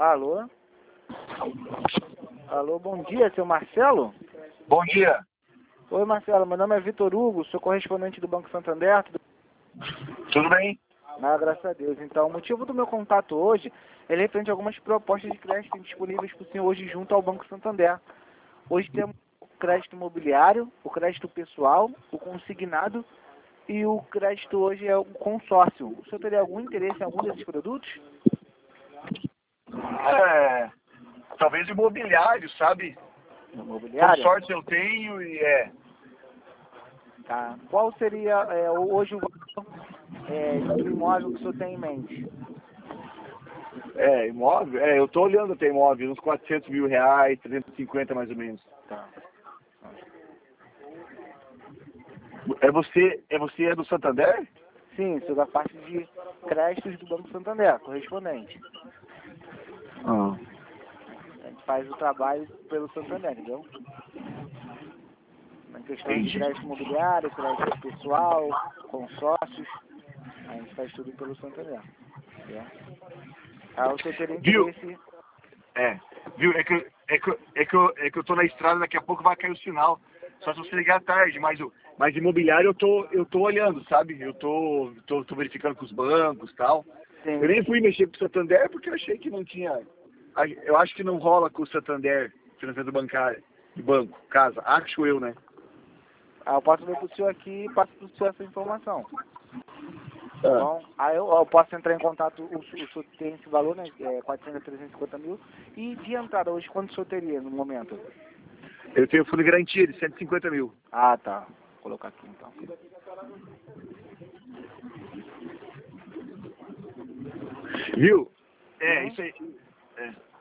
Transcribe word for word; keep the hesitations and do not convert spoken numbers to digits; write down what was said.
Alô? Alô, bom dia, seu Marcelo? Bom dia. Oi, Marcelo, meu nome é Vitor Hugo, sou correspondente do Banco Santander. Tudo... Tudo bem? Ah, graças a Deus. Então, o motivo do meu contato hoje é referente a algumas propostas de crédito disponíveis para o senhor hoje junto ao Banco Santander. Hoje temos o crédito imobiliário, o crédito pessoal, o consignado e o crédito hoje é o consórcio. O senhor teria algum interesse em algum desses produtos? É, talvez imobiliário, sabe? Imobiliário? Consórcio eu tenho e é. Tá. Qual seria é, hoje o valor é, do imóvel que o senhor tem em mente? É, imóvel? É, eu tô olhando até imóvel, uns quatrocentos mil reais, trezentos e cinquenta mais ou menos. Tá. É você, é você é do Santander? Sim, sou da parte de créditos do Banco Santander, correspondente. Ah. A gente faz o trabalho pelo Santander, entendeu? Na questão de Entendi. crédito imobiliário, crédito pessoal, consórcios, a gente faz tudo pelo Santander. Entendeu? Ah, o senhor teria Viu? interesse... É. Viu? É que, é, que, é, que eu, é que eu tô na estrada, daqui a pouco vai cair o sinal. Só se você ligar tarde, mas, o- mas imobiliário eu tô, eu tô olhando, sabe? Eu tô, tô, tô verificando com os bancos e tal. Sim. Eu nem fui mexer com o Santander porque eu achei que não tinha. Eu acho que não rola com o Santander, financiamento bancário, de banco, casa. Acho eu, né? Ah, eu posso ver para o senhor aqui e passo para o senhor essa informação. Tá Ah. bom? Aí eu, eu posso entrar em contato, o, o senhor tem esse valor, né? É, quatrocentos a trezentos e cinquenta mil. E de entrada hoje, quanto o senhor teria no momento? Eu tenho fundo de garantia de cento e cinquenta mil. Ah, tá. Vou colocar aqui então. Viu? É, Uhum. isso aí. É.